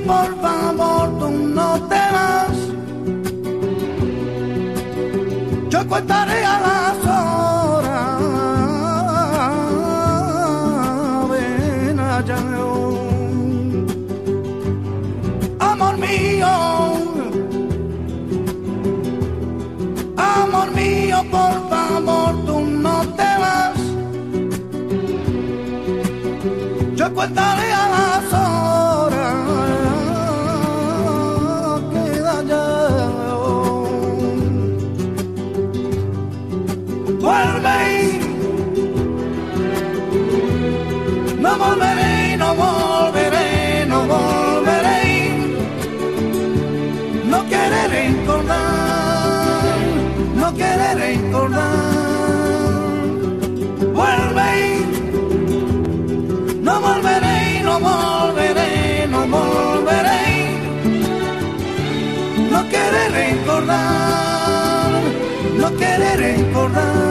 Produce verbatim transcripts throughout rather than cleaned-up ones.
por favor, tú no te vas. Yo contaré a las horas. Ven allá, amor mío, amor mío, por favor, tú no te vas. Yo contaré a las horas. Queda ya. Vuelve, no volveré, no volveré, no volveré. No quiere recordar, no quiere recordar. Vuelve, no volveré, no volveré, no volveré. No quiere recordar, no quiere recordar.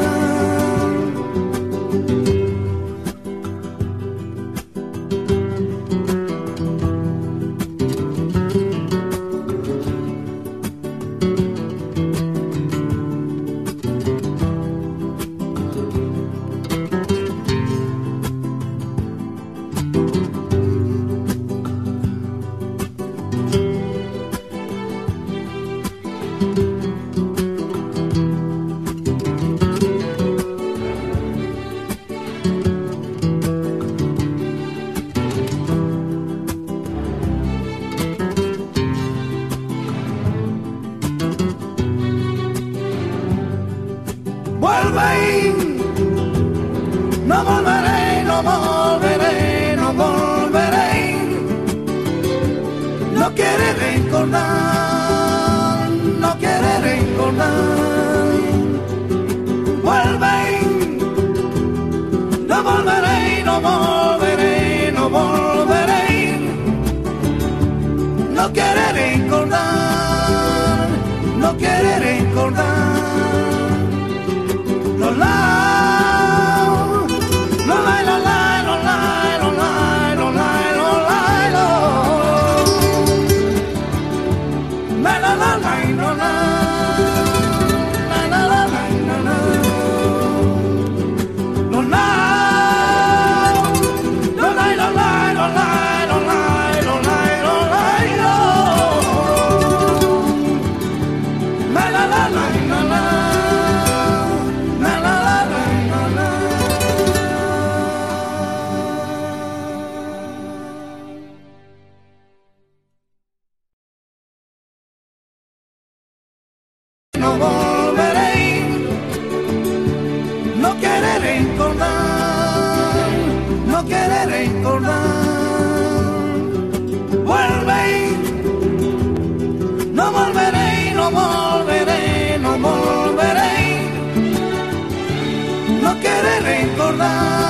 Vuelve, no volveré, no volveré, no volveré. No quiere recordar, no quiere recordar. Vuelve, no volveré, no volveré, no volveré. No quiere recordar, no quiere recordar. No volveré, no quiere recordar, no quiere recordar. Vuelve, no volveré, no volveré, no volveré. No quiere recordar.